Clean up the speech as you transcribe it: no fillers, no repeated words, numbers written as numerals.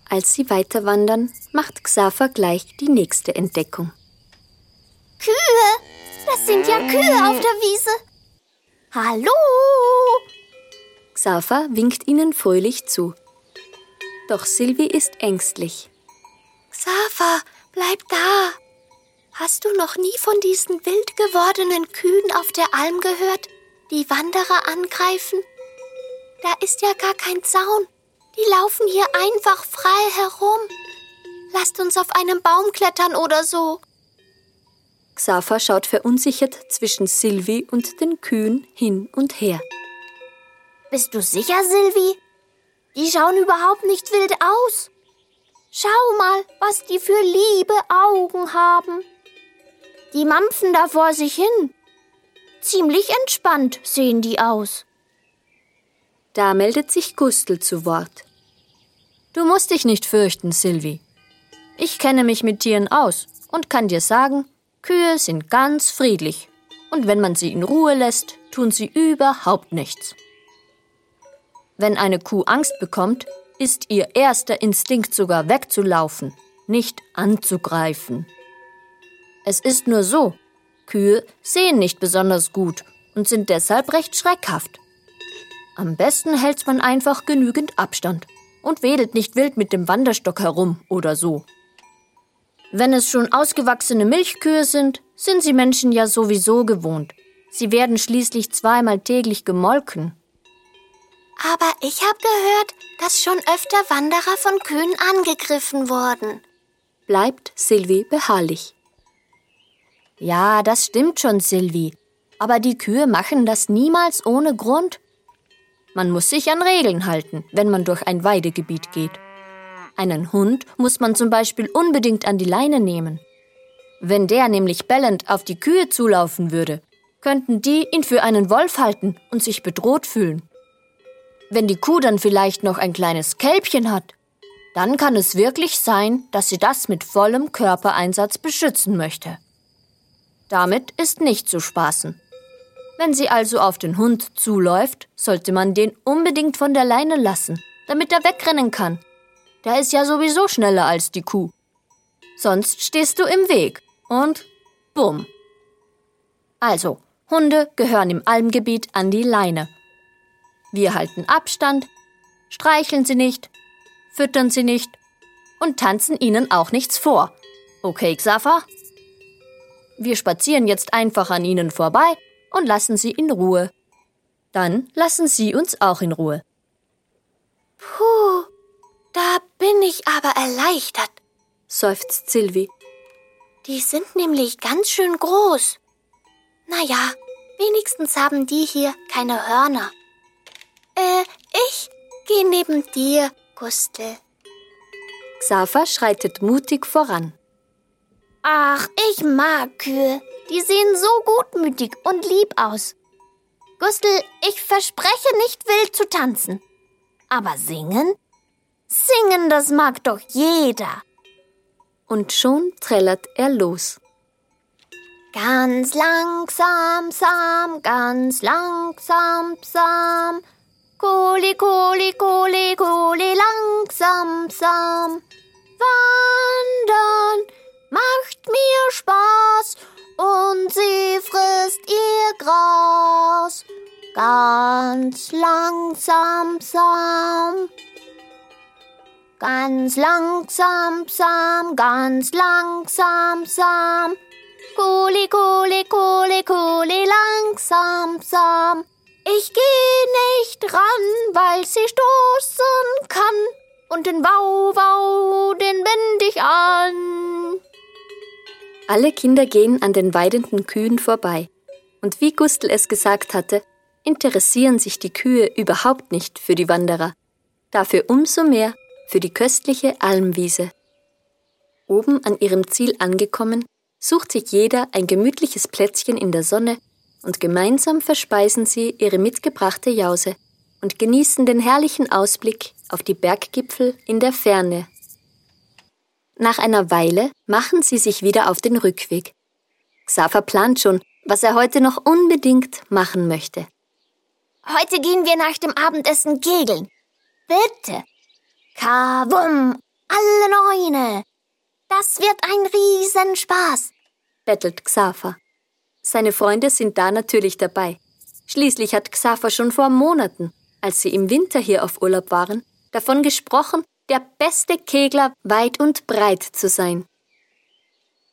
Als sie weiter wandern, macht Xaver gleich die nächste Entdeckung. Kühe! Das sind ja Kühe auf der Wiese. Hallo! Xaver winkt ihnen fröhlich zu. Doch Sylvie ist ängstlich. Xaver, bleib da! Hast du noch nie von diesen wild gewordenen Kühen auf der Alm gehört, die Wanderer angreifen? Da ist ja gar kein Zaun. Die laufen hier einfach frei herum. Lasst uns auf einen Baum klettern oder so. Xaver schaut verunsichert zwischen Sylvie und den Kühen hin und her. Bist du sicher, Sylvie? Die schauen überhaupt nicht wild aus. Schau mal, was die für liebe Augen haben. Die mampfen da vor sich hin. Ziemlich entspannt sehen die aus. Da meldet sich Gustl zu Wort. Du musst dich nicht fürchten, Sylvie. Ich kenne mich mit Tieren aus und kann dir sagen, Kühe sind ganz friedlich. Und wenn man sie in Ruhe lässt, tun sie überhaupt nichts. Wenn eine Kuh Angst bekommt, ist ihr erster Instinkt sogar wegzulaufen, nicht anzugreifen. Es ist nur so, Kühe sehen nicht besonders gut und sind deshalb recht schreckhaft. Am besten hält man einfach genügend Abstand und wedelt nicht wild mit dem Wanderstock herum oder so. Wenn es schon ausgewachsene Milchkühe sind, sind sie Menschen ja sowieso gewohnt. Sie werden schließlich zweimal täglich gemolken. Aber ich habe gehört, dass schon öfter Wanderer von Kühen angegriffen wurden. Bleibt Sylvie beharrlich. Ja, das stimmt schon, Sylvie. Aber die Kühe machen das niemals ohne Grund. Man muss sich an Regeln halten, wenn man durch ein Weidegebiet geht. Einen Hund muss man zum Beispiel unbedingt an die Leine nehmen. Wenn der nämlich bellend auf die Kühe zulaufen würde, könnten die ihn für einen Wolf halten und sich bedroht fühlen. Wenn die Kuh dann vielleicht noch ein kleines Kälbchen hat, dann kann es wirklich sein, dass sie das mit vollem Körpereinsatz beschützen möchte. Damit ist nicht zu spaßen. Wenn sie also auf den Hund zuläuft, sollte man den unbedingt von der Leine lassen, damit er wegrennen kann. Der ist ja sowieso schneller als die Kuh. Sonst stehst du im Weg und bumm. Also, Hunde gehören im Almgebiet an die Leine. Wir halten Abstand, streicheln sie nicht, füttern sie nicht und tanzen ihnen auch nichts vor. Okay, Xaver? Wir spazieren jetzt einfach an ihnen vorbei und lassen sie in Ruhe. Dann lassen sie uns auch in Ruhe. Puh, da bin ich aber erleichtert, seufzt Sylvie. Die sind nämlich ganz schön groß. Naja, wenigstens haben die hier keine Hörner. Ich gehe neben dir, Gustl. Xaver schreitet mutig voran. Ach, ich mag Kühe. Die sehen so gutmütig und lieb aus. Gustl, ich verspreche nicht wild zu tanzen. Aber singen? Singen, das mag doch jeder. Und schon trällert er los. Ganz langsam, sam, ganz langsam, sam. Kohli, kohli, kohli, kohli, langsam, sam. Wandern macht mir Spaß und sie frisst ihr Gras. Ganz langsam, sam. Ganz langsam, sam, ganz langsam, sam. Kohli, kohli, kohli, kohli, langsam, sam. Ich geh nicht ran, weil sie stoßen kann. Und den Wau, Wau, den bind ich an. Alle Kinder gehen an den weidenden Kühen vorbei. Und wie Gustl es gesagt hatte, interessieren sich die Kühe überhaupt nicht für die Wanderer. Dafür umso mehr für die köstliche Almwiese. Oben an ihrem Ziel angekommen, sucht sich jeder ein gemütliches Plätzchen in der Sonne und gemeinsam verspeisen sie ihre mitgebrachte Jause und genießen den herrlichen Ausblick auf die Berggipfel in der Ferne. Nach einer Weile machen sie sich wieder auf den Rückweg. Xaver plant schon, was er heute noch unbedingt machen möchte. Heute gehen wir nach dem Abendessen kegeln. Bitte. Kawum, alle 9. Das wird ein Riesenspaß, bettelt Xaver. Seine Freunde sind da natürlich dabei. Schließlich hat Xaver schon vor Monaten, als sie im Winter hier auf Urlaub waren, davon gesprochen, der beste Kegler weit und breit zu sein.